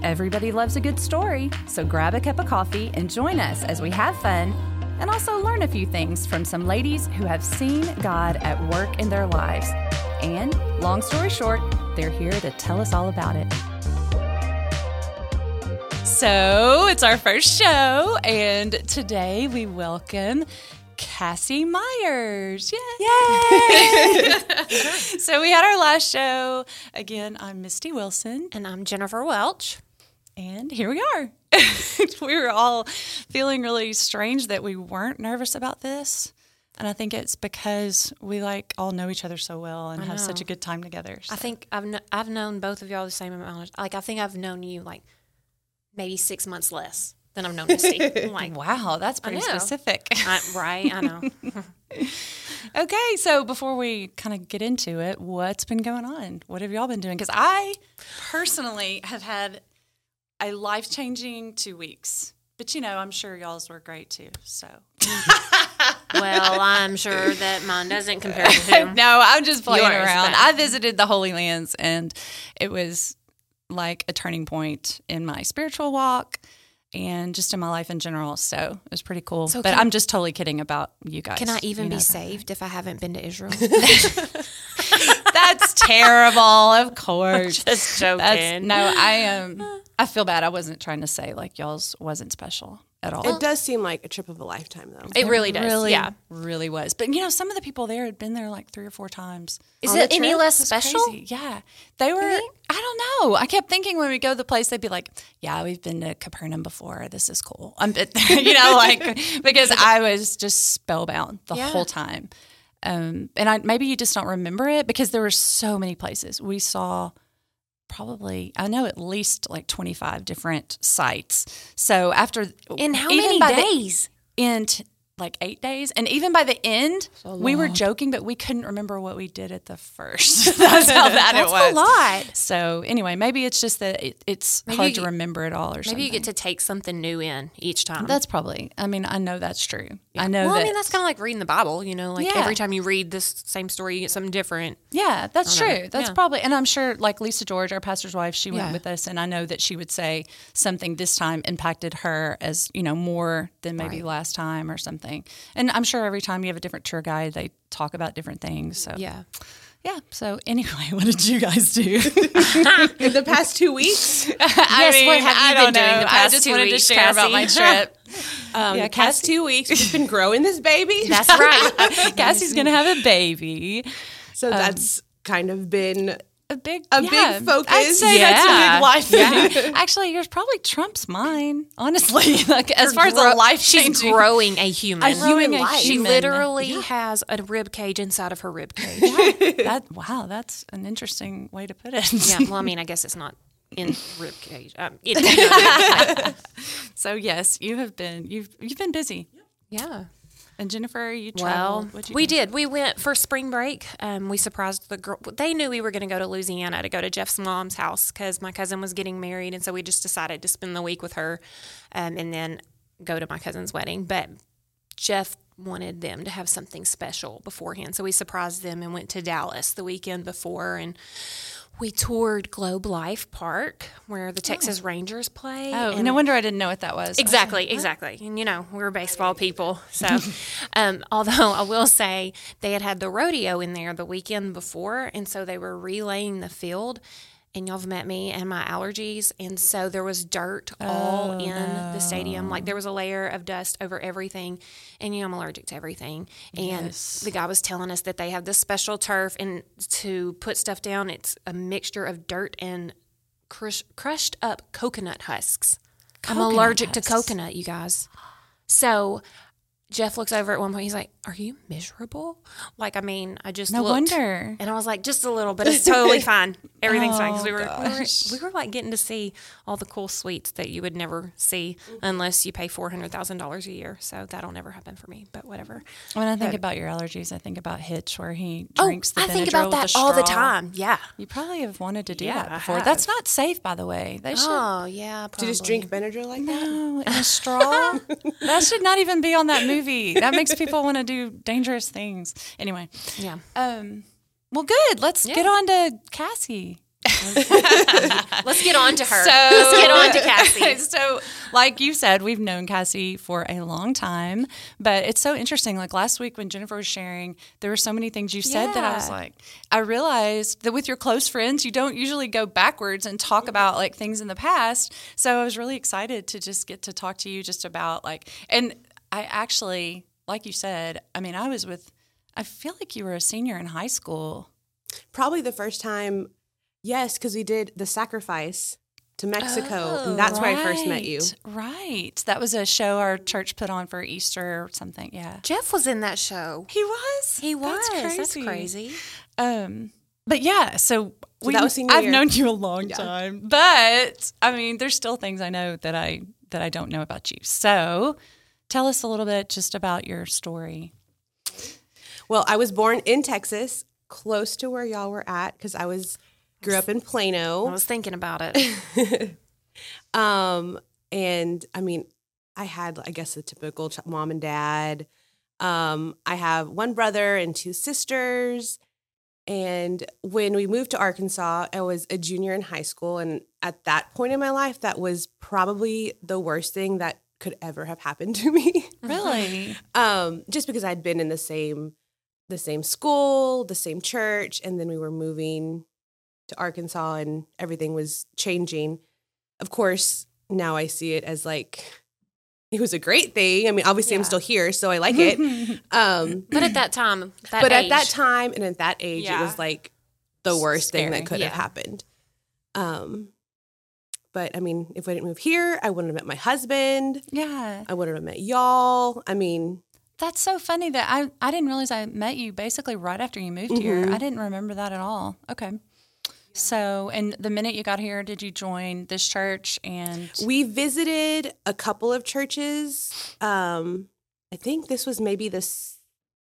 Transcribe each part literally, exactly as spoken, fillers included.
Everybody loves a good story, so grab a cup of coffee and join us as we have fun and also learn a few things from some ladies who have seen God at work in their lives. And, long story short, they're here to tell us all about it. So, it's our first show, and today we welcome Cassie Myers. Yay! Yay! So, we had our last show. Again, I'm Misty Wilson. And I'm Jennifer Welch. And here we are. We were all feeling really strange that we weren't nervous about this. And I think it's because we like all know each other so well and have such a good time together. So. I think I've kn- I've known both of y'all the same amount. Of, like I think I've known you like maybe six months less than I've known Misty. I'm like, wow, that's pretty specific. I, right, I know. Okay, so before we kind of get into it, what's been going on? What have y'all been doing? Because I personally have had a life-changing two weeks. But, you know, I'm sure y'all's were great, too, so. Well, I'm sure that mine doesn't compare to No, I'm just playing yours, around. but. I visited the Holy Lands, and it was like a turning point in my spiritual walk and just in my life in general. So it was pretty cool. So but can, I'm just totally kidding about you guys. Can I even you know be that. saved if I haven't been to Israel? That's terrible, of course. Just joking. That's, no, I am. Um, I feel bad. I wasn't trying to say like y'all's wasn't special at all. It does seem like a trip of a lifetime, though. It really does. Really, yeah, really was. But you know, some of the people there had been there like three or four times. Is on it the any trip. less It was special? crazy. Yeah, they were. Really? I don't know. I kept thinking when we go to the place, they'd be like, "Yeah, we've been to Capernaum before. This is cool." I'm, you know, like because I was just spellbound the yeah. whole time. Um, and I maybe you just don't remember it because there were so many places we saw. Probably, I know at least like twenty-five different sites. So after in how even many by days? The end, like eight days, and even by the end, So we were joking, but we couldn't remember what we did at the first. That's how bad That's it was. a lot. So anyway, maybe it's just that it, it's Maybe hard you to get- remember it all, or Maybe something. you get to take something new in each time. That's probably. I mean, I know that's true. I know. Well, that, I mean, that's kind of like reading the Bible, you know, like Yeah. every time you read this same story, you get something different. Yeah, that's I don't true. know. That's Yeah. probably, and I'm sure like Lisa George, our pastor's wife, she went Yeah. with us, and I know that she would say something this time impacted her as, you know, more than maybe Right. last time or something. And I'm sure every time you have a different tour guide, they talk about different things. So Yeah. yeah. So anyway, what did you guys do? In the past two weeks, I Yes, what have you I been don't doing know. the past I just two wanted weeks, to share about my Cassie? trip. um, Yeah, the past Cassie- two weeks, we've been growing this baby. That's right. Cassie's gonna have a baby. So that's kind of been A big, A yeah, big focus. I'd say that's a Yeah. big life thing. Actually, yours probably trumps mine, honestly. Like as far as a Grow- life she's changing, growing a human. A human growing a life. She human. literally has a rib cage inside of her rib cage. That wow, that's an interesting way to put it. Yeah. Well, I mean, I guess it's not in rib cage. Um, it, So yes, you have been you've you've been busy. yeah. And Jennifer, you Well, traveled. What'd you we do? did. We went for spring break. Um, we surprised the girl. They knew we were going to go to Louisiana to go to Jeff's mom's house because my cousin was getting married, and so we just decided to spend the week with her, um, and then go to my cousin's wedding. But Jeff wanted them to have something special beforehand, so we surprised them and went to Dallas the weekend before, and we toured Globe Life Park where the Texas Rangers play. Oh, and no wonder I didn't know what that was. Exactly, exactly. And, you know, we're baseball people. So, um, although I will say they had had the rodeo in there the weekend before, and so they were relaying the field. And y'all have met me and my allergies. And so there was dirt all in the stadium. Like there was a layer of dust over everything. And, you know, I'm allergic to everything. And Yes. the guy was telling us that they have this special turf, and to put stuff down, it's a mixture of dirt and crush, crushed up coconut husks. I'm Coconut allergic husks. to coconut, you guys. So Jeff looks over at one point. He's like, "Are you miserable?" Like, I mean, I just No looked, wonder. and I was like, "Just a little, but it's totally fine. Everything's fine." Because we Oh, were, we were gosh. we were like getting to see all the cool suites that you would never see unless you pay four hundred thousand dollars a year. So that'll never happen for me. But whatever. When I think But- about your allergies, I think about Hitch, where he Oh, drinks the I think Benadryl about with that the all the straw. time. Yeah. You probably have wanted to do Yeah, that I before. have. That's not safe, by the way. They should. Oh yeah. to Probably. just drink Benadryl like that. No, in a straw? That should not even be on that movie. That makes people want to do dangerous things. Anyway, Yeah. um, well, good. Let's Yeah. get on to Cassie. Let's get get on to her. So, Let's get on to Cassie. So, like you said, we've known Cassie for a long time, but it's so interesting. Like last week when Jennifer was sharing, there were so many things you said that I was Yeah. like, I realized that with your close friends, you don't usually go backwards and talk about like things in the past. So I was really excited to just get to talk to you just about like, and I actually, like you said, I mean, I was with, I feel like you were a senior in high school. Probably the first time, yes, because we did the sacrifice to Mexico, and that's where I first met you. Right, right. That was a show our church put on for Easter or something. Yeah, Jeff was in that show. he was. He was. That's That's crazy. crazy. Um, but yeah, so, we. that was senior I've year. known you a long Yeah. time, but I mean, there's still things I know that I that I don't know about you. So, tell us a little bit just about your story. Well, I was born in Texas, close to where y'all were at, because I was grew up in I Plano. was thinking about it. Um, and I mean, I had, I guess, the typical ch- mom and dad. Um, I have one brother and two sisters. And when we moved to Arkansas, I was a junior in high school. And at that point in my life, that was probably the worst thing that could ever have happened to me. Really? um, just because I'd been in the same the same school, the same church, and then we were moving to Arkansas and everything was changing. Of course, now I see it as like it was a great thing. I mean, obviously I'm Yeah. still here, so I like it. Um, But at that time, that but age, at that time and at that age, Yeah. it was like the worst thing Scary. that could Yeah. have happened. Um, but I mean, if I didn't move here, I wouldn't have met my husband. Yeah. I wouldn't have met y'all. I mean, That's so funny that I, I didn't realize I met you basically right after you moved here. Mhm. I didn't remember that at all. Okay. So, and the minute you got here, did you join this church? And we visited a couple of churches. Um, I think this was maybe the s-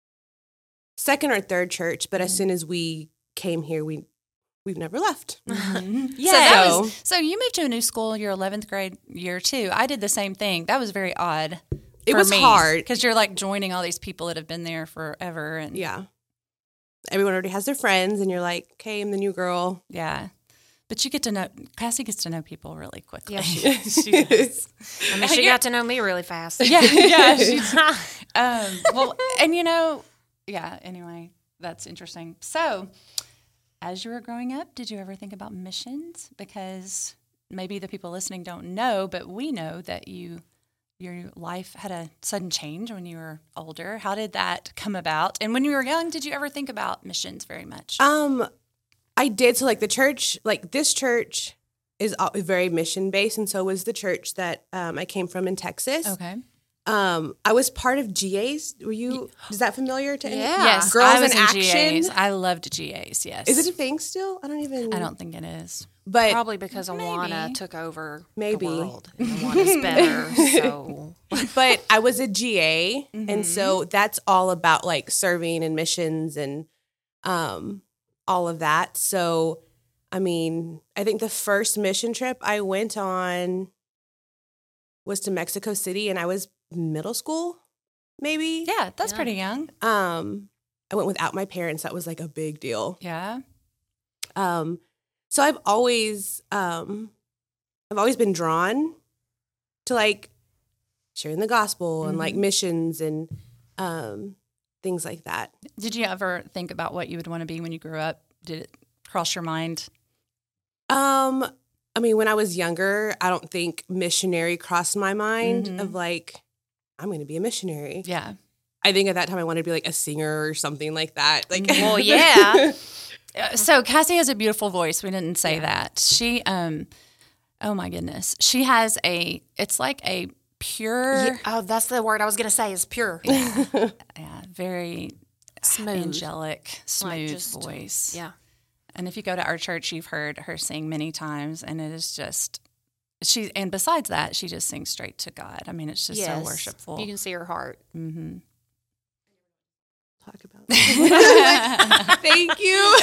second or third church, but as soon as we came here, we we've never left. Mhm. Yeah. So, that So- was, so you moved to a new school your eleventh grade year too. I did the same thing. That was very odd. It was hard. because you're like joining all these people that have been there forever. And Yeah, everyone already has their friends, and you're like, "Okay, I'm the new girl." yeah. But you get to know, Cassie gets to know people really quickly. Yeah, she, she does. I mean, she got to know me really fast. Yeah, yeah. She's, um, well, and you know, yeah, anyway, that's interesting. So, as you were growing up, did you ever think about missions? Because maybe the people listening don't know, but we know that you, your life had a sudden change when you were older. How did that come about? And when you were young, did you ever think about missions very much? Um, I did. So, like the church, like this church is all- very mission based, and so was the church that um, I came from in Texas. Okay. Um, I was part of G A's. Were you? Is that familiar to any? Yeah. Yes, Girls I was in in Action. G As. I loved G As. Yes. Is it a thing still? I don't even. I don't think it is. But Probably because Awana Maybe. took over Maybe. the world. And Awana's better, so... but I was a G A, and so that's all about like serving and missions and um all of that. So, I mean, I think the first mission trip I went on was to Mexico City, and I was middle school, maybe. Yeah, that's Yeah. pretty young. Um, I went without my parents. That was like a big deal. Yeah. Um, so I've always, um, I've always been drawn to like sharing the gospel and like missions and um, things like that. Did you ever think about what you would want to be when you grew up? Did it cross your mind? Um, I mean, when I was younger, I don't think missionary crossed my mind Mhm. of like, I'm going to be a missionary. Yeah. I think at that time I wanted to be like a singer or something like that. Like, Well, yeah. Uh, So Cassie has a beautiful voice. We didn't say that. She, um, oh my goodness, she has a. It's like a pure, Oh, that's the word I was going to say is pure. yeah, very Smooth. angelic, smooth just- voice. Yeah. And if you go to our church, you've heard her sing many times, and it is just she. And besides that, she just sings straight to God. I mean, it's just so worshipful. You can see her heart. Mm-hmm. talk about that. Thank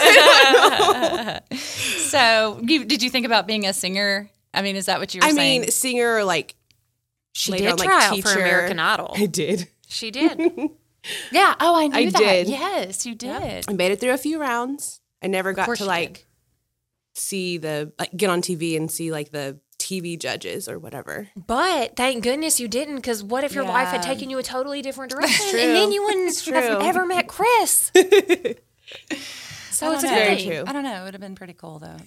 you. So, you, did you think about being a singer? I mean, is that what you were I saying? mean, singer or like She later did on, like, try out for teacher. American Idol. I did. She did. yeah. Oh, I knew I that. did. Yes, you did. I made it through a few rounds. I never got course to you like did. see the like get on T V and see like the T V judges or whatever. But thank goodness you didn't, because what if your Yeah. life had taken you a totally different direction, true. and then you wouldn't true. have ever met Chris? So I it's a don't good know. thing. Very true. I don't know. It would have been pretty cool, though.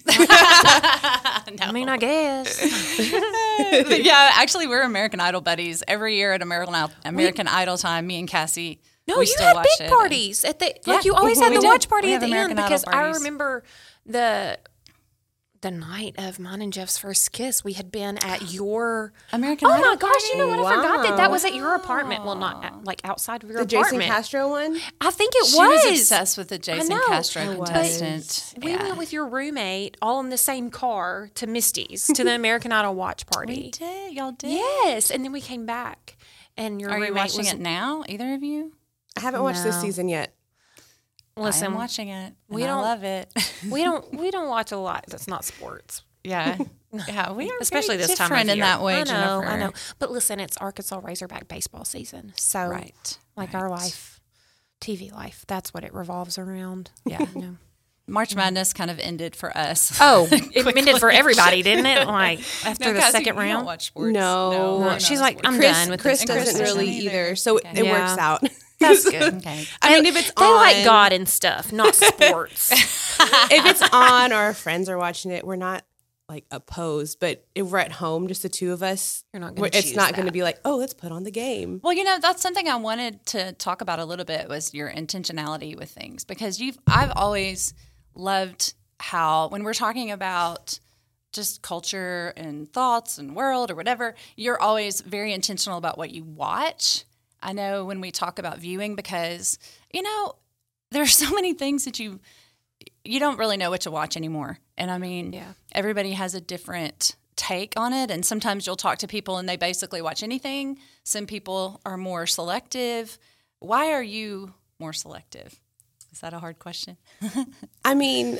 I mean, I guess. But yeah, actually, we're American Idol buddies. Every year at American Idol, American Idol time, me and Cassie, No, we you still had watch big it. parties at the like. Yeah. You always Mhm. had We the did. watch party We at have the American end, Idol because I parties. remember the the night of mine and Jeff's first kiss. We had been at your. American Oh Idol my gosh! You know what? I forgot that that Wow. was at your apartment. Well, not at, like outside of your The Jason apartment. Castro one? I think it She was. was obsessed with the Jason know. Castro I was. contestant. We Yeah. went with your roommate all in the same car to Misty's to the American Idol watch party. We did. Y'all did. Yes, and then we came back, and your Are you roommate watching was it now? Either of you? I haven't watched this No. season yet. listen. I'm watching it. we and I don't- love it. we don't we don't watch a lot that's not sports. yeah, yeah. We are Especially very this time of different year. in that way. I know, Jennifer. I know. But listen, it's Arkansas Razorback baseball season, so Right. like right. our life, T V life, that's what it revolves around. Yeah. You know. March Madness kind of ended for us. Oh, it ended for everybody, didn't it? Like after No, the Cassie, second you don't round. watch sports. No. no No, I'm she's not a like, sports I'm Chris, done with Chris this. doesn't Chris really doesn't either, either. so it, it Yeah. works out. That's good. Okay. I mean, if it's They on, like God and stuff, not sports. if it's on or our friends are watching it, we're not like opposed. But if we're at home, just the two of us, You're not gonna we're- it's choose not going to that. be like, oh, let's put on the game. Well, you know, that's something I wanted to talk about a little bit was your intentionality with things, because you've I've always loved how when we're talking about just culture and thoughts and world or whatever, you're always very intentional about what you watch. I know when we talk about viewing, because, you know, there's so many things that you you don't really know what to watch anymore. And I mean, Yeah. everybody has a different take on it. And sometimes you'll talk to people and they basically watch anything. Some people are more selective. Why are you more selective? Is that a hard question? I mean,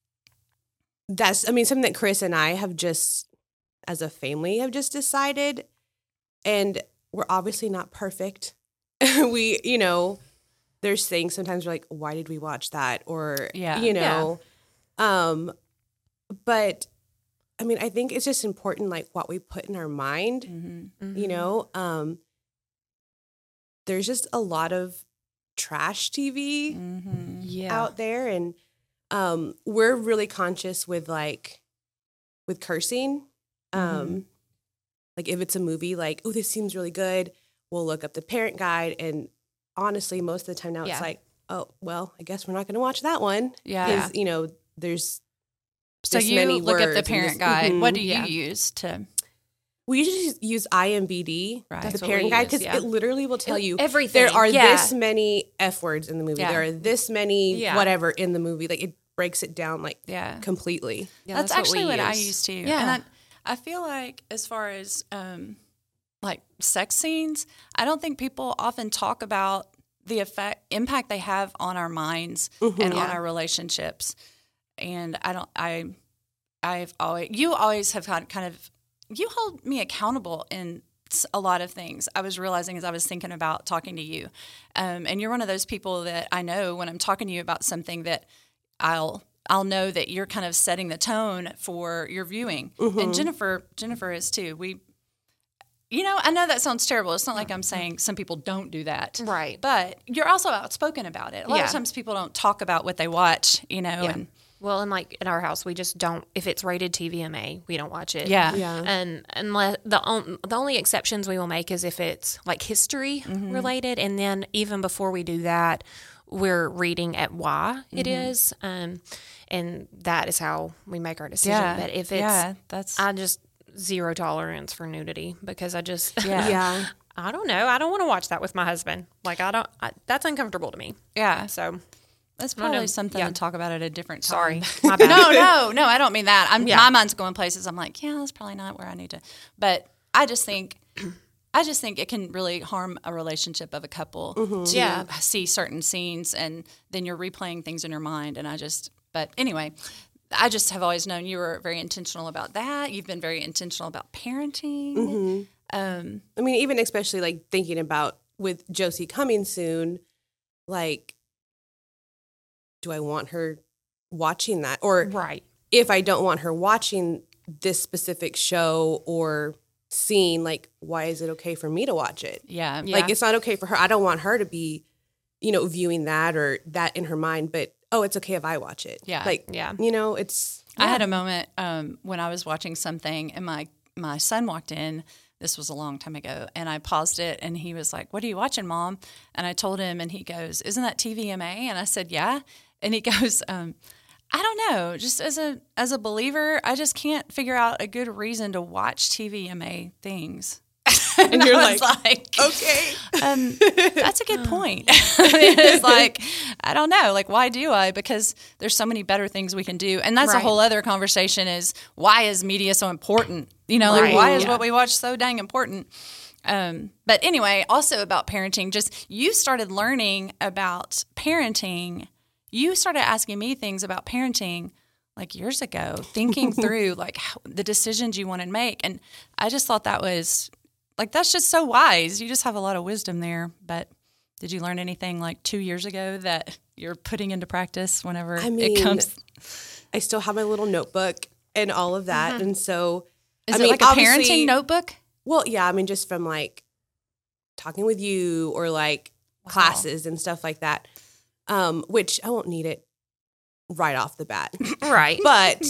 that's, I mean, something that Chris and I have just, as a family, have just decided. And we're obviously not perfect. we, you know, there's things sometimes we're like, why did we watch that? Or, Yeah. you know, um, but I mean, I think it's just important, like what we put in our mind, Mm-hmm. you know, um, there's just a lot of trash T V Mm-hmm. Yeah. out there, and um we're really conscious with like with cursing. Um Mm-hmm. like if it's a movie, like, oh, this seems really good, we'll look up the parent guide, and honestly most of the time now Yeah. it's like, oh, well, I guess we're not going to watch that one. Yeah. Because, you know, there's So this you many look at words the and parent this- guide. Mhm. What do you Yeah. use to? we usually use I M D B, Right. the That's what parent we guide, use, because yeah. it literally will tell you everything. there are Yeah. this many F words in the movie. Yeah. There are this many Yeah. whatever in the movie. Like it breaks it down like Yeah. completely. Yeah, that's, what actually we what I use. used to. Yeah. And I, I feel like as far as um, like sex scenes, I don't think people often talk about the effect impact they have on our minds and on Yeah. our relationships. And I don't I I've always you always have had kind of you hold me accountable in s- a lot of things. I was realizing as I was thinking about talking to you. Um, and you're one of those people that I know when I'm talking to you about something that I'll I'll know that you're kind of setting the tone for your viewing. And Jennifer Jennifer is too. We you know, I know that sounds terrible. It's not like I'm saying some people don't do that. Right. But you're also outspoken about it. A lot Yeah. of times people don't talk about what they watch, you know, Yeah. and Well, and like in our house, we just don't. If it's rated T V M A, we don't watch it. yeah. Yeah. And unless the on, the only exceptions we will make is if it's like history related, and then even before we do that, we're reading at why it is, um, and that is how we make our decision. Yeah. But if it's, yeah, that's I just zero tolerance for nudity because I just, yeah. Yeah. I don't know, I don't want to watch that with my husband. Like I don't, I, that's uncomfortable to me. Yeah. So That's don't know. probably something Yeah. to talk about at a different sorry, time. my bad. no, no, no, I don't mean that. I'm Yeah. my mind's going places. I'm like, yeah, that's probably not where I need to. But I just think, I just think it can really harm a relationship of a couple to Yeah. see certain scenes, and then you're replaying things in your mind. And I just, but anyway, I just have always known you were very intentional about that. You've been very intentional about parenting. Um, I mean, even especially like thinking about with Josie coming soon, like, do I want her watching that? Or Right. if I don't want her watching this specific show or scene, like, why is it okay for me to watch it? Yeah. Like, it's not okay for her. I don't want her to be, you know, viewing that or that in her mind, but, oh, it's okay if I watch it. Yeah. Like, Yeah. you know, it's. I yeah. had a moment um, when I was watching something and my, my son walked in. This was a long time ago. And I paused it and he was like, "What are you watching, Mom?" And I told him and he goes, "Isn't that T V M A?" And I said, "Yeah." And he goes, um, "I don't know. Just as a as a believer, I just can't figure out a good reason to watch T V M A things." And, And you're I was like, like, okay. Um, that's a good point. I mean, it's like, I don't know, like, why do I? Because there's so many better things we can do. And that's Right. a whole other conversation is why is media so important? You know, like, Right. why is Yeah. what we watch so dang important? Um, but anyway, also about parenting, just you started learning about parenting. You started asking me things about parenting like years ago, thinking through like how, the decisions you want to make. And I just thought that was like, that's just so wise. You just have a lot of wisdom there. But did you learn anything like two years ago that you're putting into practice whenever I mean, it comes? I still have my little notebook and all of that. And so, Is I it mean, like a obviously- parenting notebook? Well, yeah, I mean, just from like talking with you or like classes and stuff like that, um, which I won't need it right off the bat. Right. But,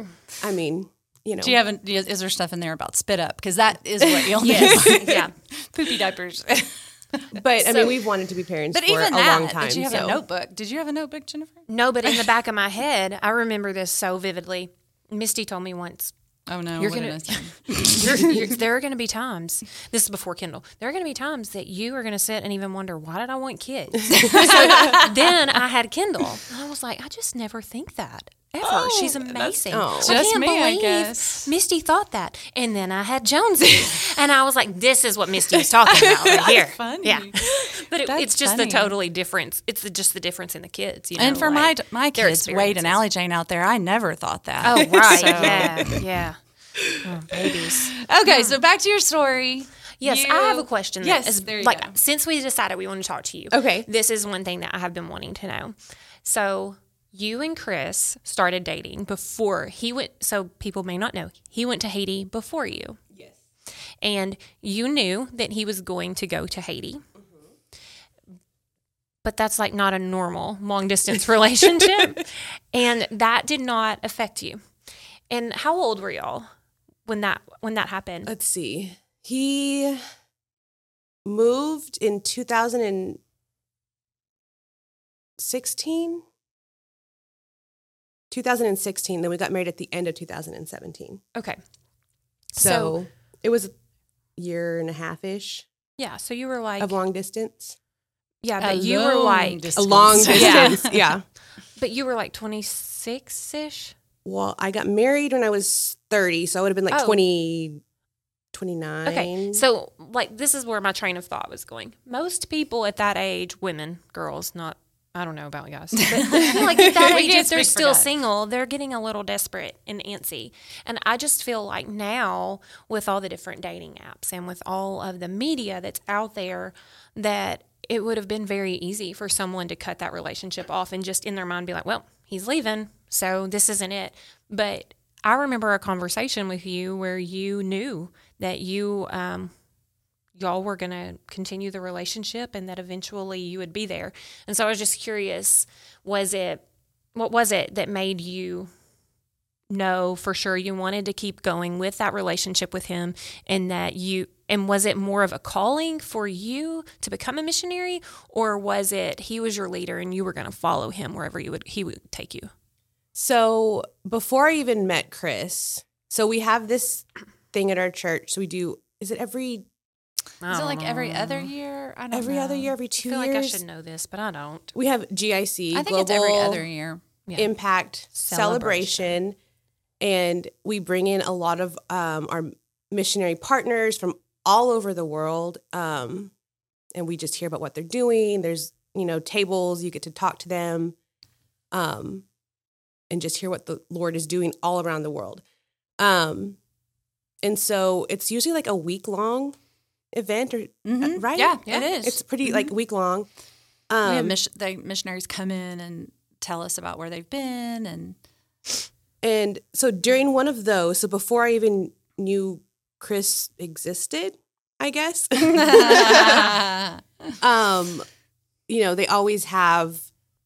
I mean, you know. Do you have? A, is there stuff in there about spit up? Because that is what you'll Yes. need. Yeah. Poopy diapers. But, I So- mean, we've wanted to be parents But for even a that, long time. did you have so. a notebook? Did you have a notebook, Jennifer? No, but in the back of my head, I remember this so vividly. Misty told me once, Oh no, You're what gonna- did I say? you're, you're, there are going to be times, this is before Kindle, there are going to be times that you are going to sit and even wonder, why did I want kids? So then I had Kindle. And I was like, I just never think that. Ever. Oh, She's amazing. oh. I Just can't me, I believe guess. Misty thought that. And then I had Jonesy. And I was like, this is what Misty is talking about right here. funny. Yeah. But it, That's it's just funny. the totally difference. It's the, just the difference in the kids. You know, And for like, my my their kids, Wade and experiences. Allie Jane out there, I never thought that. Oh, right. So- Yeah. Yeah. Oh, babies. Okay, so back to your story. Yes, You- I have a question. that Yes, is- there you like, go. since we decided we want to talk to you, Okay. this is one thing that I have been wanting to know. So you and Chris started dating before he went. So people may not know he went to Haiti before you. Yes. And you knew that he was going to go to Haiti. But that's like not a normal long distance relationship. And that did not affect you. And how old were y'all when that when that happened? Let's see. He moved in two thousand sixteen. two thousand sixteen. Then we got married at the end of two thousand seventeen. Okay. So, So- it was a year and a half ish Yeah, so you were like of long distance. Yeah, A but you were long like distance. A long Yeah. distance. yeah. but you were like twenty-six-ish. Well, I got married when I was thirty, so I would have been like Oh. twenty, twenty-nine. Okay. So like this is where my train of thought was going. Most people at that age, women, girls, not I don't know about guys. But like at that We age, can't if they're speak for still guys. single, they're getting a little desperate and antsy. And I just feel like now with all the different dating apps and with all of the media that's out there, that it would have been very easy for someone to cut that relationship off and just in their mind be like, well, he's leaving, so this isn't it. But I remember a conversation with you where you knew that you um, y'all were going to continue the relationship and that eventually you would be there. And so I was just curious, was it, what was it that made you know for sure you wanted to keep going with that relationship with him, and that you, and was it more of a calling for you to become a missionary, or was it he was your leader and you were going to follow him wherever you would, he would take you? So before I even met Chris, so we have this thing at our church. So we do, is it every Is it like every other year? I don't every know. other year, every I two feel years? like I should know this, but I don't. We have G I C, I think Global it's every other year. Yeah. Impact Celebration. Celebration. And we bring in a lot of um, our missionary partners from all over the world. Um, and we just hear about what they're doing. There's, you know, tables, you get to talk to them um, and just hear what the Lord is doing all around the world. Um, and so it's usually like a week long event, or Mhm. right? Yeah, Yeah. it is. It's pretty like week long. Um, we have mission- they, missionaries come in and tell us about where they've been, and And so during one of those, so before I even knew Chris existed, I guess, um, you know, they always have,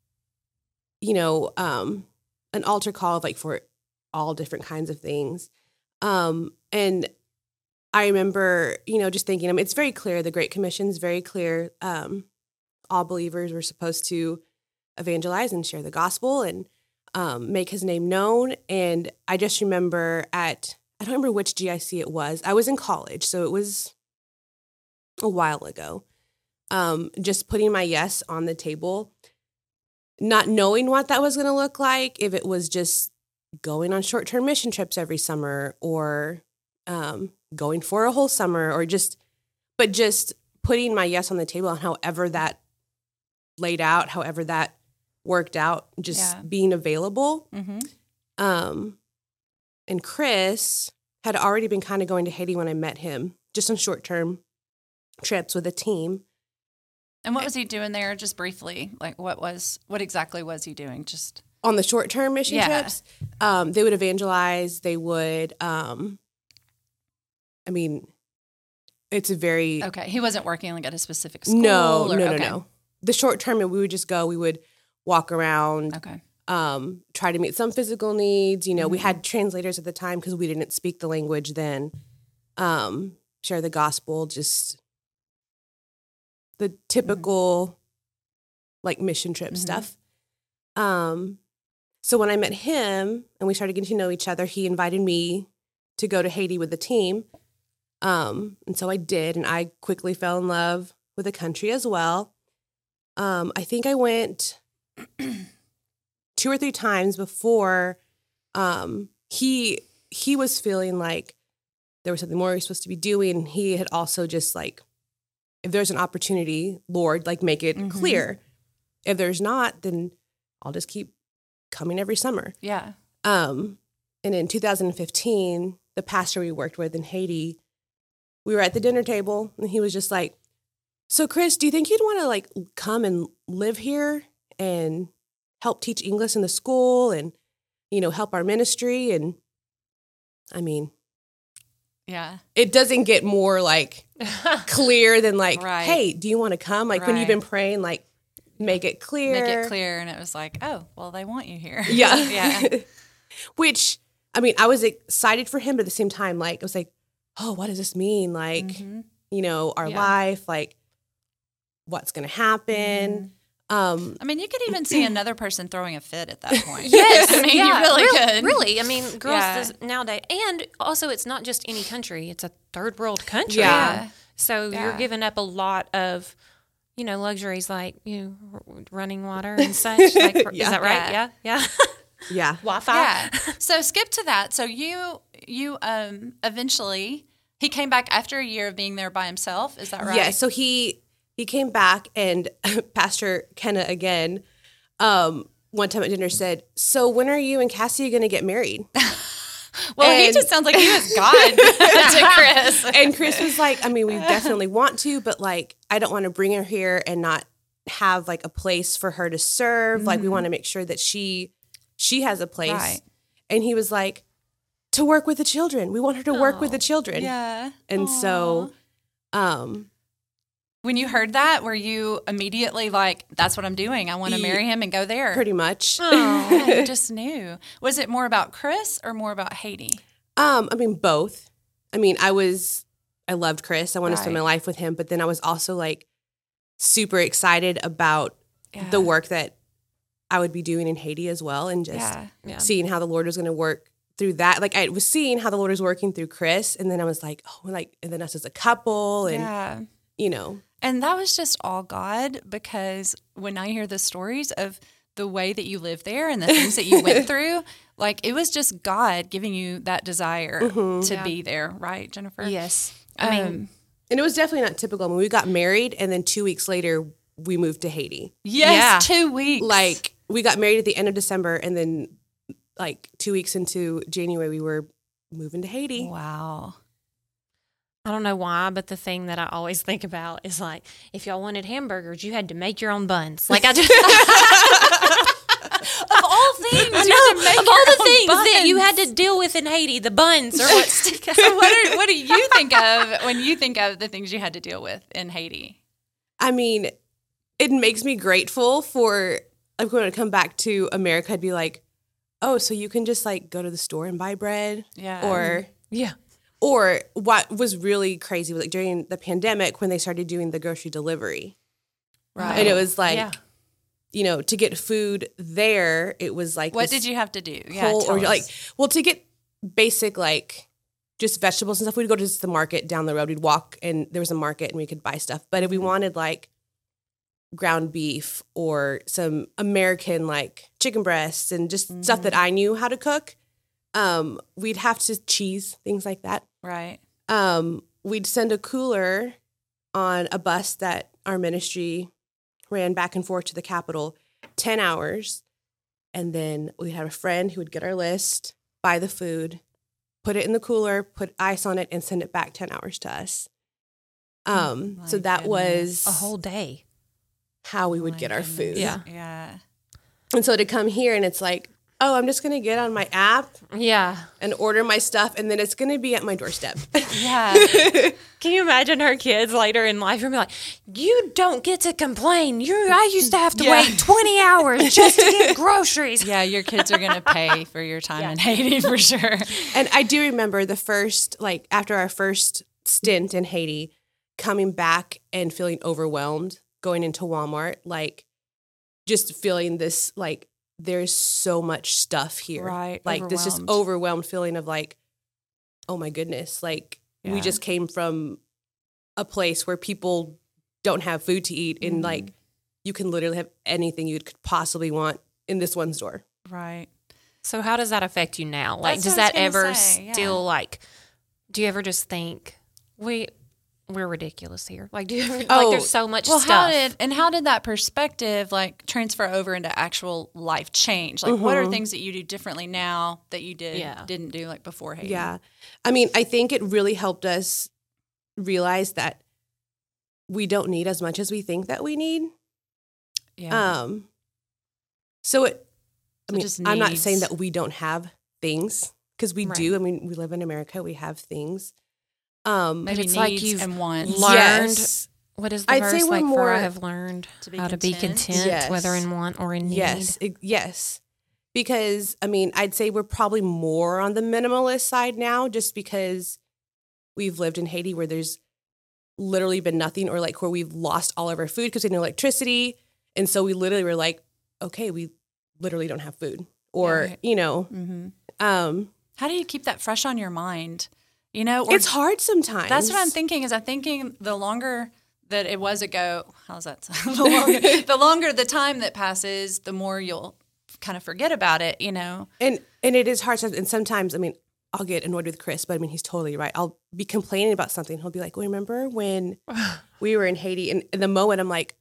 you know, um, an altar call of like for all different kinds of things. Um, and I remember, you know, just thinking, I mean, it's very clear. The Great Commission is very clear. Um, all believers were supposed to evangelize and share the gospel and um, make his name known. And I just remember at, I don't remember which G I C it was. I was in college, so it was a while ago. Um, just putting my yes on the table, not knowing what that was going to look like, if it was just going on short-term mission trips every summer or um, going for a whole summer or just, but just putting my yes on the table and however that laid out, however that worked out, just Yeah. being available. Mm-hmm. Um, and Chris had already been kind of going to Haiti when I met him, just on short-term trips with a team. And what was he doing there? Just briefly, like what was what exactly was he doing? Just On the short-term mission Yeah. trips, um, they would evangelize. They would, um, I mean, it's a very okay. He wasn't working like at a specific school. no, or, no, no, okay. no. The short-term, we would just go. We would walk around, Okay. um, try to meet some physical needs. You know, we Mhm. had translators at the time because we didn't speak the language then. Um, share the gospel, just the typical like mission trip Mhm. stuff. Um, so when I met him and we started getting to know each other, he invited me to go to Haiti with the team. Um, and so I did, and I quickly fell in love with the country as well. Um, I think I went two or three times before um, he he was feeling like there was something more he was supposed to be doing. He had also just like, if there's an opportunity, Lord, like make it Mhm. clear. If there's not, then I'll just keep coming every summer. Yeah. Um, and in two thousand fifteen, the pastor we worked with in Haiti, we were at the dinner table and he was just like, so Chris, do you think you'd want to like come and live here and help teach English in the school and, you know, help our ministry? And I mean, Yeah. it doesn't get more like clear than like, Right. hey, do you want to come? Like when you've been Right. praying, like make it clear. Make it clear, and it was like, oh, well, they want you here. Yeah. yeah. Which, I mean, I was excited for him, but at the same time, like, I was like, oh, what does this mean? Like, Mhm. you know, our Yeah. life, like, what's going to happen? Um, I mean, you could even see another person throwing a fit at that point. Yes, I mean, yeah, you really, really, could. really. I mean, girls Yeah. this, nowadays, and also it's not just any country; it's a third world country. Yeah. So Yeah. you're giving up a lot of, you know, luxuries like you know, r- running water and such. Like, Yeah. Is that right? Yeah. Yeah, yeah. yeah. Wi-Fi. Yeah. So skip to that. So you you um eventually he came back after a year of being there by himself. Is that right? Yeah. So he he came back, and Pastor Kenna again, um, one time at dinner said, so when are you and Cassie going to get married? Well, he And- just sounds like he was God to Chris. And Chris was like, I mean, we definitely want to, but like, I don't want to bring her here and not have like a place for her to serve. Like, we want to make sure that she she has a place. Right. And he was like, to work with the children. We want her to work with the children. Yeah. And Aw. so, um, When you heard that, were you immediately like, that's what I'm doing? I want to Ye- marry him and go there? pretty much. Yeah, you just knew. Was it more about Chris or more about Haiti? Um, I mean, both. I mean, I was, I loved Chris. I wanted to spend Right. my life with him, but then I was also like super excited about Yeah. the work that I would be doing in Haiti as well, and just Yeah. Yeah. seeing how the Lord was going to work through that. Like I was seeing how the Lord was working through Chris, and then I was like, oh, like, and then us as a couple, and Yeah. you know, And that was just all God, because when I hear the stories of the way that you lived there and the things that you went through, like it was just God giving you that desire Mm-hmm. to Yeah. be there, right, Jennifer? Yes. I I mean, mean, and it was definitely not typical. I mean, we got married, and then two weeks later, we moved to Haiti. yes, Yeah. two weeks. Like we got married at the end of December, and then like two weeks into January, we were moving to Haiti. wow. I don't know why, but the thing that I always think about is like, if y'all wanted hamburgers, you had to make your own buns. Like I just, Of all things, you had to make of all your the own things that you had buns. to deal with in Haiti, the buns are what stick out. So what, are, what do you think of when you think of the things you had to deal with in Haiti? I mean, it makes me grateful for, like, when I come back to America, I'd be like, oh, so you can just like go to the store and buy bread? Yeah. Or, Yeah. or what was really crazy was like during the pandemic when they started doing the grocery delivery. Right. And it was like, Yeah. you know, to get food there, it was like, What this did you have to do? Yeah, whole- tell or us. like, well, to get basic, like, just vegetables and stuff, we'd go to just the market down the road. We'd walk and there was a market and we could buy stuff. But if we wanted like ground beef or some American like chicken breasts and just mm-hmm. stuff that I knew how to cook, um, we'd have to cheese, things like that. Right. Um, we'd send a cooler on a bus that our ministry ran back and forth to the Capitol, ten hours. And then we had a friend who would get our list, buy the food, put it in the cooler, put ice on it, and send it back ten hours to us. Um, Oh, so my that goodness. was A whole day. how we would My get our goodness. food. Yeah. Yeah. And so to come here and it's like, oh, I'm just going to get on my app Yeah. and order my stuff, and then it's going to be at my doorstep. Yeah. Can you imagine her kids later in life and be like, you don't get to complain. You, I used to have to Yeah. wait twenty hours just to get groceries. Yeah, your kids are going to pay for your time in Haiti for sure. And I do remember the first, like after our first stint in Haiti, coming back and feeling overwhelmed, going into Walmart, like just feeling this, like there's so much stuff here. Right, Like this just overwhelmed. overwhelmed feeling of like, oh my goodness, like we Yeah. just came from a place where people don't have food to eat and Mm-hmm. like you can literally have anything you could possibly want in this one store. Right. So how does that affect you now? Like, That's does what I was that gonna ever say, yeah. still like? Do you ever just think we we're ridiculous here? Like, do you ever, Oh, like there's so much Well, stuff? how did and how did that perspective like transfer over into actual life change? Like, what are things that you do differently now that you did Yeah. didn't do like before Haiti? Yeah. I mean, I think it really helped us realize that we don't need as much as we think that we need. Yeah. Um, so it, I So mean, just I'm not needs. saying that we don't have things because we Right. do. I mean, we live in America, we have things. Um, Maybe it's like needs you've and wants. learned- yes. What is the I'd verse say we're like? For more- I have learned To be how to be content? content, Yes. whether in want or in need. Yes, it- yes. Because I mean, I'd say we're probably more on the minimalist side now, just because we've lived in Haiti where there's literally been nothing, or like where we've lost all of our food because we had no electricity, and so we literally were like, okay, we literally don't have food, or right. you know, Mm-hmm. um, How do you keep that fresh on your mind? You know, or it's hard sometimes. That's what I'm thinking. Is I'm thinking the longer that it was ago, how's that sound? The longer, the longer the time that passes, the more you'll kind of forget about it. You know. And and it is hard. some- And sometimes, I mean, I'll get annoyed with Chris, but I mean, he's totally right. I'll be complaining about something. He'll be like, well, remember when we were in Haiti? And in the moment, I'm like,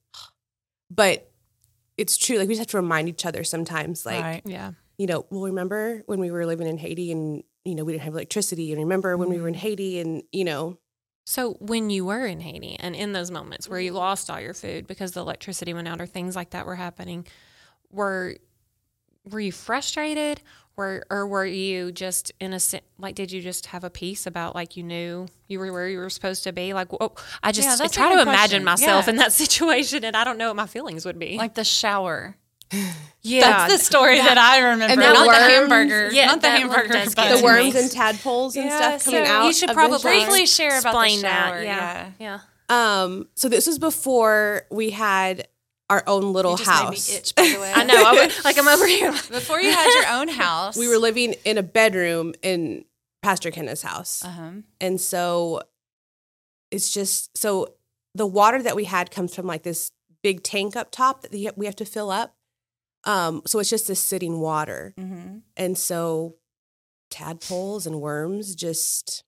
but it's true. Like, we just have to remind each other sometimes. Like, Right. Yeah. you know, well, remember when we were living in Haiti and, you know, we didn't have electricity? And remember when we were in Haiti and, you know, So when you were in Haiti and in those moments where you lost all your food because the electricity went out or things like that were happening, were were you frustrated, or or were you just in a sen- like did you just have a peace about like you knew you were where you were supposed to be? Like, oh, I just Yeah, I that's a try to good imagine question. myself Yeah. in that situation, and I don't know what my feelings would be. Like the shower. yeah, That's the story that, I remember. And the not worms. the hamburger. Yeah, not the that one hamburger. does but get the to worms me. and tadpoles and Yeah, stuff coming so out. you should of the probably shower. briefly share about the explain shower. that. Yeah. Yeah. Um, so this was before we had our own little You just house. made me itch, by the way. I know. I would, like I'm over here. Before you had your own house, We were living in a bedroom in Pastor Kenna's house. Uh-huh. And so it's just, so the water that we had comes from like this big tank up top that we have to fill up. Um, so it's just this sitting water. Mm-hmm. And so tadpoles and worms just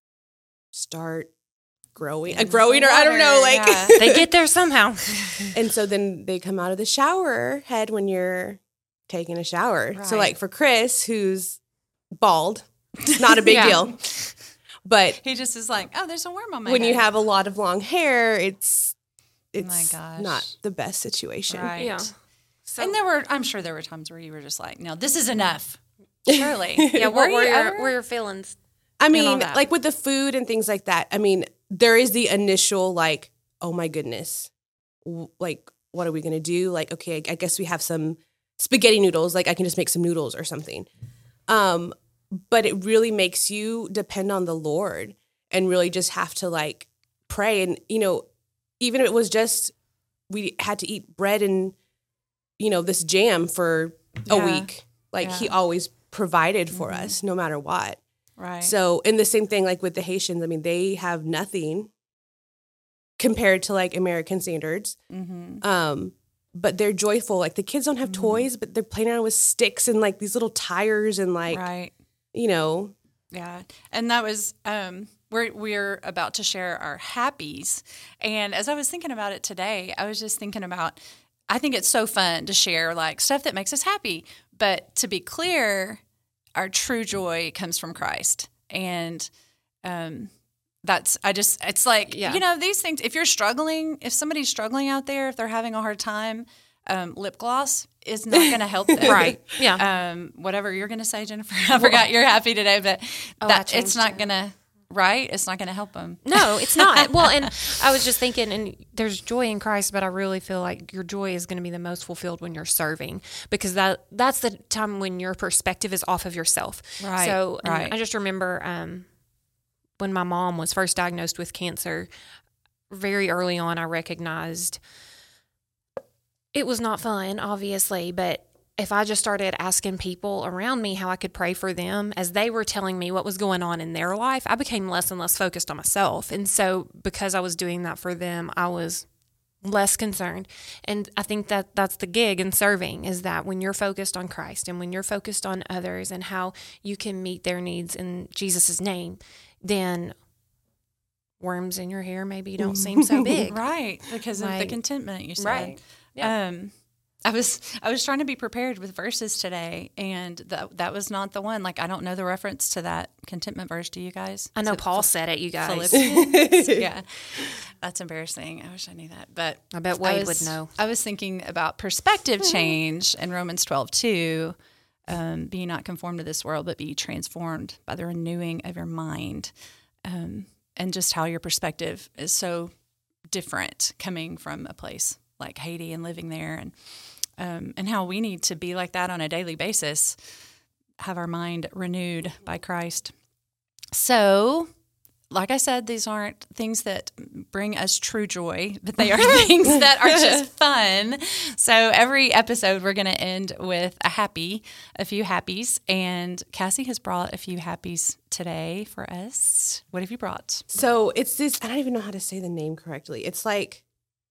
start growing, uh, growing, or I don't know, like, Yeah. They get there somehow. and so then they come out of the shower head when you're taking a shower. So Right. like for Chris, who's bald, it's not a big Yeah. deal. But He just is like, oh, there's a worm on my when head. you have a lot of long hair, it's Oh my it's gosh. not the best situation. Right. Yeah. So, And there were, I'm sure there were times where you were just like, no, this is enough. Surely. yeah, what Were were you your, ever? were your feelings? I and all mean, that. like with the food and things like that. I mean, there is the initial like, oh my goodness, w- like what are we gonna do? Like, okay, I guess we have some spaghetti noodles. Like I can just make some noodles or something. Um, but it really makes you depend on the Lord and really just have to like pray. And you know, even if it was just we had to eat bread and you know this jam for a Yeah. week. Like Yeah. he always provided for Mhm. us, no matter what. Right. So, and the same thing like with the Haitians, I mean, they have nothing compared to like American standards. mm-hmm. Um, but they're joyful. Like the kids don't have Mhm. toys, but they're playing around with sticks and like these little tires and like, Right. you know, Yeah. And that was, um, we're, we're about to share our happies. And as I was thinking about it today, I was just thinking about, I think it's so fun to share like stuff that makes us happy. But to be clear, our true joy comes from Christ. And, um, that's, I just, it's like, Yeah. you know, these things, if you're struggling, if somebody's struggling out there, if they're having a hard time, um, lip gloss is not going to help them. Right. Yeah. Um, whatever you're going to say, Jennifer. I forgot you're happy today, but Oh, I that, changed it's not it. going to, right? It's not going to help them. No, it's not. Well, and I was just thinking, and there's joy in Christ, but I really feel like your joy is going to be the most fulfilled when you're serving, because that that's the time when your perspective is off of yourself. Right, So and right. I just remember um, when my mom was first diagnosed with cancer, very early on, I recognized it was not fun, obviously, but if I just started asking people around me how I could pray for them as they were telling me what was going on in their life, I became less and less focused on myself. And so because I was doing that for them, I was less concerned. And I think that that's the gig in serving, is that when you're focused on Christ and when you're focused on others and how you can meet their needs in Jesus' name, then worms in your hair maybe don't seem so big. Right. Because of the Like- contentment you said. Right. Yeah. Um, I was I was trying to be prepared with verses today, and that that was not the one. Like, I don't know the reference to that contentment verse. Do you guys? I know Is it Paul Phil- said it, you guys. Philippians? Yeah, that's embarrassing. I wish I knew that, but I bet I Wade was, would know. I was thinking about perspective change in Romans twelve two. Um, be not conformed to this world, but be transformed by the renewing of your mind, um, and just how your perspective is so different coming from a place like Haiti and living there, and um, and how we need to be like that on a daily basis, have our mind renewed by Christ. So, like I said, these aren't things that bring us true joy, but they are things that are just fun. So every episode, we're going to end with a happy, a few happies. And Cassie has brought a few happies today for us. What have you brought? so it's this, I don't even know how to say the name correctly. It's like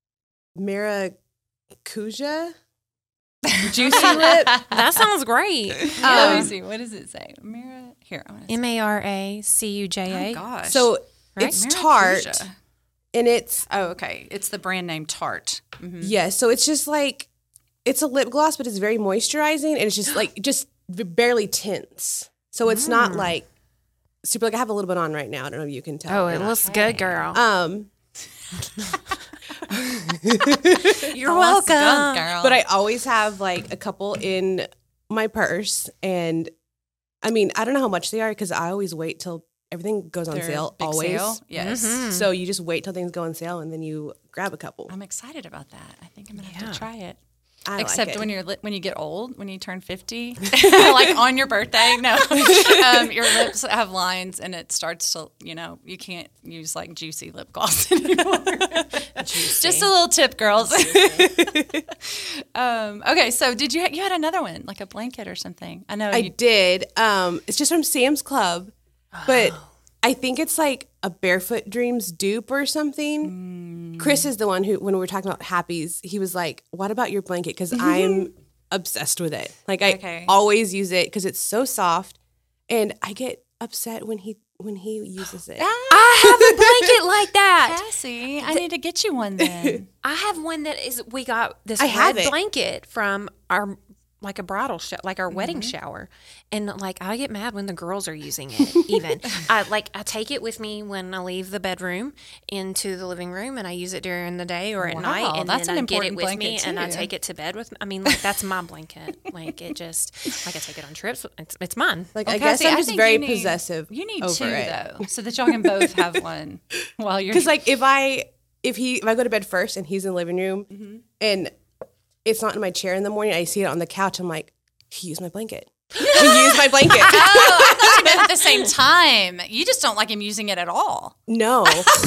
maracuja, juicy lip. That sounds great. Let me Um, see. What does it say? Mira? Here, I'm going to M A R A C U J A. Oh, gosh. So Right? it's tart Maracuja. and it's, Oh, okay. It's the brand name Tarte. Mhm. yeah, so it's just like, it's a lip gloss, but it's very moisturizing and it's just like, just barely tints. So it's not like super, like I have a little bit on right now. I don't know if you can tell. Oh, it looks good, girl. Um, You're Oh, that's good, girl. but I always have like a couple in my purse. And I mean, I don't know how much they are because I always wait till everything goes on They're sale. big Always. sale? Yes. Mhm. So you just wait till things go on sale and then you grab a couple. I'm excited about that. I think I'm gonna have Yeah. to try it. I like Except it. when you're li- when you get old, when you turn fifty, like on your birthday. No, um, your lips have lines, and it starts to, you know, you can't use like juicy lip gloss anymore. Just a little tip, girls. um, okay, so did you ha- you had another one, like a blanket or something? I know I you. did. Um, it's just from Sam's Club, but Oh. I think it's like a Barefoot Dreams dupe or something. Mm. Chris is the one who, when we were talking about happies, he was like, "What about your blanket?" Because I'm obsessed with it. Like I Okay. always use it because it's so soft, and I get upset when he when he uses it. I have a blanket like that. Cassie, I need to get you one then. I have one that is, we got this I have red it. blanket from our like a bridal shower, like our mm-hmm. wedding shower. And like, I get mad when the girls are using it even. I like, I take it with me when I leave the bedroom into the living room, and I use it during the day or at wow, night. And that's then an I get it with blanket me too. and I take it to bed with me. I mean, like, that's my blanket. Like, it just, like, I take it on trips. It's, it's mine. Like, well, I guess Cassie, I'm I just very you need, possessive. You need over two, it. though, so that y'all can both have one while you're. Because, like, if I, if he, if I go to bed first and he's in the living room mm-hmm. and it's not in my chair in the morning, I see it on the couch, I'm like, he used my blanket. He used my blanket. Oh, I thought you meant at the same time. You just don't like him using it at all. No.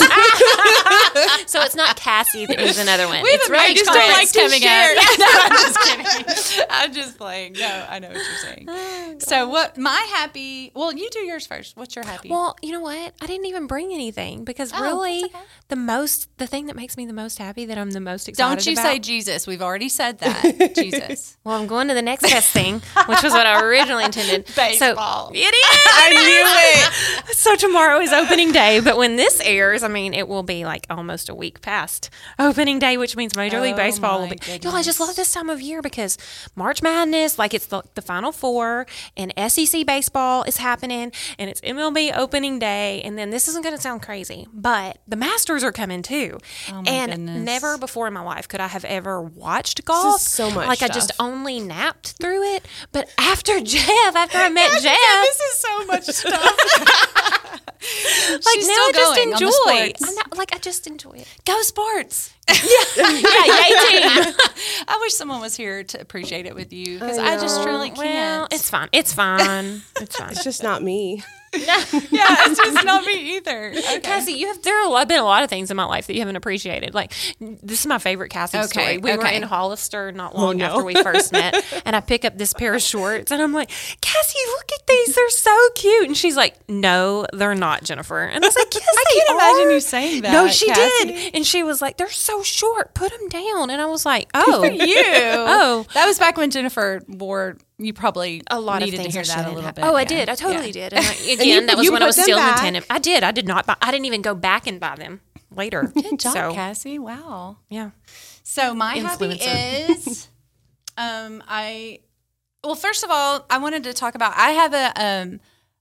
So it's not Cassie that is another one. We have it's a marriage Rachel conference that's coming share. up. No, I'm just kidding. I'm just playing. No, I know what you're saying. Oh, so what? My happy. Well, you do yours first. What's your happy? Well, you know what? I didn't even bring anything because oh, really, okay. the most, the thing that makes me the most happy, that I'm the most excited about. Don't you about, say Jesus? We've already said that. Jesus. Well, I'm going to the next best thing, which was what I originally intended. Baseball. So, it is. I knew it. So tomorrow is opening day, but when this airs, I mean, it will be like almost a week past opening day, which means Major League Oh, Baseball will my be. Y'all, I just goodness. love this time of year because March Madness, like it's the, the Final Four, and S E C baseball is happening, and it's M L B opening day, and then this isn't going to sound crazy, but the Masters are coming too. Oh my and goodness. never before in my life could I have ever watched golf. This is so much Like stuff. I just only napped through it, but after Jeff, after I met Jeff, This is so much stuff. like She's now still I just going on the enjoy. sports. I'm not, like I just enjoy it. Go sports. Yeah, yeah, yay team. I wish someone was here to appreciate it with you because I I, just know. truly can't. Well, it's fine. It's fine. It's fine. It's just not me. yeah, it's just not me either. Okay. Cassie, you have there have been a lot of things in my life that you haven't appreciated. Like this is my favorite Cassie Okay, story. We were okay. in Hollister not long Oh, no. after we first met, and I pick up this pair of shorts, and I'm like, Cassie, look at these. They're so cute. And she's like, No, they're not, Jennifer. And I was like, Yes, I they can't are. imagine you saying that. No, she Cassie. did. And she was like, They're so short. Put them down. And I was like, Oh, For you. Oh. That was back when Jennifer wore, you probably a lot needed of things to hear I that a shouldn't little have. bit. Oh, I yeah. did. I totally Yeah. did. And I, again, you- that was you when I put was them still back. intending. I did. I did not buy. I didn't even go back and buy them later. Good job, so, Cassie. Wow. yeah. So my happy Influencer. is, um, I, well, first of all, I wanted to talk about, I have a, um,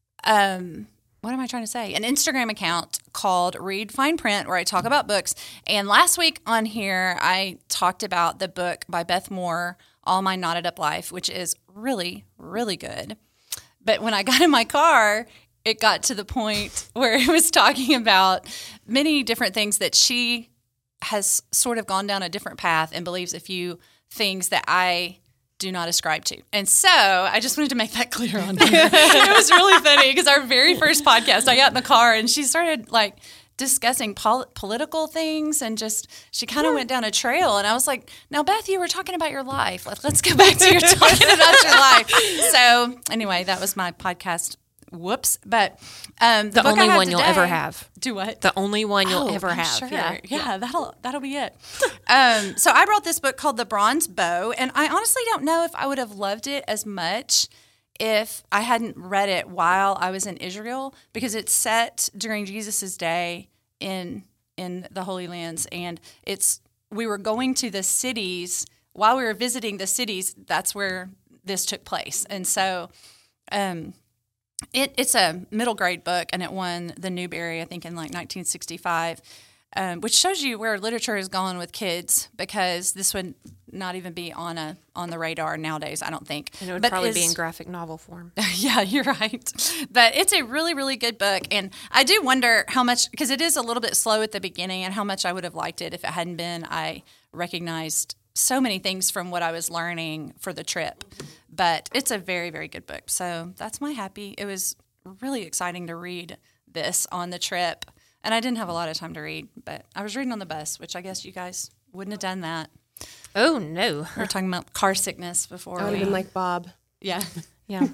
um, what am I trying to say? An Instagram account called Read Fine Print where I talk about books. And last week on here, I talked about the book by Beth Moore, All My Knotted Up Life, which is really, really good. But when I got in my car, it got to the point where it was talking about many different things that she has sort of gone down a different path and believes a few things that I do not ascribe to. And so I just wanted to make that clear on here. It was really funny because our very first podcast, I got in the car and she started like discussing pol- political things and just, she kind of went down a trail. And I was like, now, Beth, you were talking about your life. Let, let's go back to your talking about your life. So anyway, that was my podcast. Whoops. But um, the, The book only I have one you'll today- ever have. Do what? The only one you'll Oh, ever I'm have. Sure. Yeah. Yeah, that'll that'll be it. um, so I brought this book called The Bronze Bow, and I honestly don't know if I would have loved it as much if I hadn't read it while I was in Israel, because it's set during Jesus's day in in the Holy Lands, and it's we were going to the cities while we were visiting the cities. That's where this took place, and so. Um, It, it's a middle grade book, and it won the Newbery, I think, in like nineteen sixty-five, um, which shows you where literature has gone with kids, because this would not even be on a on the radar nowadays, I don't think. And it would But probably be it's- in graphic novel form. Yeah, you're right. But it's a really, really good book. And I do wonder how much, because it is a little bit slow at the beginning, and how much I would have liked it if it hadn't been. I recognized so many things from what I was learning for the trip. But it's a very, very good book. So that's my happy. It was really exciting to read this on the trip. And I didn't have a lot of time to read, but I was reading on the bus, which I guess you guys wouldn't have done that. Oh, no. We were talking about car sickness before. I would have we- been like Bob. yeah. Yeah.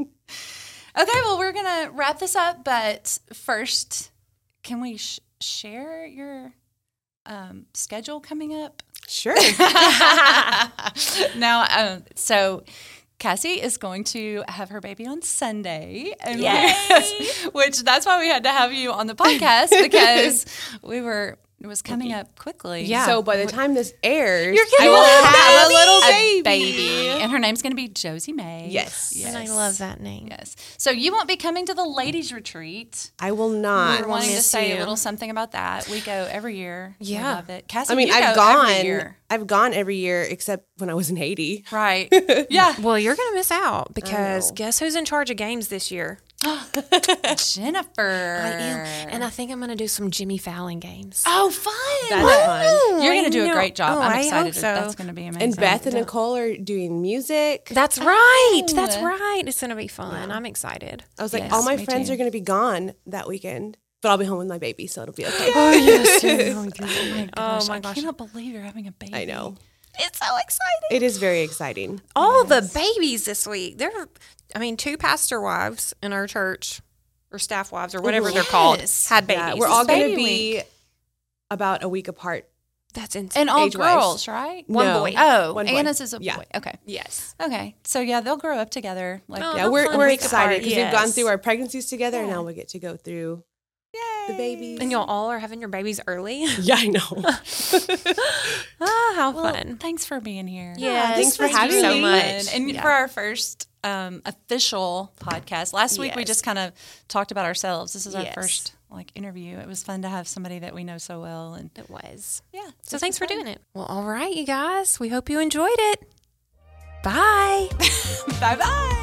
Okay, well, we're going to wrap this up, but first, can we sh- share your um, schedule coming up? Sure. Now, um, so Cassie is going to have her baby on Sunday, and we- Yay! which that's why we had to have you on the podcast, because we were It was coming up quickly. Yeah. So by the time this airs, You're I gonna will have have a little A baby. baby. And her name's going to be Josie May. Yes. yes. And I love that name. Yes. So you won't be coming to the ladies' retreat. I will We're not. wanting to miss say you. a little something about that. We go every year. We Yeah. love it. Cassie, I mean, you I've go every gone. year. I've gone every year except when I was in Haiti. Right. Yeah. Well, you're going to miss out because know. guess who's in charge of games this year? Jennifer. I am. And I think I'm going to do some Jimmy Fallon games. Oh, fun. That's fun. You're going to I do a know. great job. Oh, I'm I excited. hope so. That's going to be amazing. And Beth and Nicole are doing music. That's right. That's Oh. right. It's going to be fun. I'm excited. I was like, Yes, all my me friends too. are going to be gone that weekend, but I'll be home with my baby, so it'll be okay. Oh, yes. Oh my gosh. Oh, my I gosh. cannot believe you're having a baby. I know. It's so exciting. It is very exciting. All the babies this week. There, I mean, two pastor wives in our church, or staff wives, or whatever they're called, Yes. had babies. Yeah, we're all going baby to be about a week apart. That's insane. And all Age-wise. girls, right? One No. boy. Oh, One boy. Anna's is a Yeah. boy. Okay. Yes. Okay. So yeah, they'll grow up together. Like Oh, Yeah, how we're fun. we're Week excited apart, because we've gone yes. through our pregnancies together, and Yeah. now we get to go through yay. the babies. And y'all all are having your babies early. Yeah, I know. Ah, how Well, fun. thanks for being here. Yeah, thanks this for was having so me. much. And Yeah. for our first um, official podcast, last week we Yes. just kind of talked about ourselves. This is our Yes. first like interview. It was fun to have somebody that we know so well, and It was. yeah. So thanks for doing it. Well, all right, you guys. We hope you enjoyed it. Bye. Bye bye.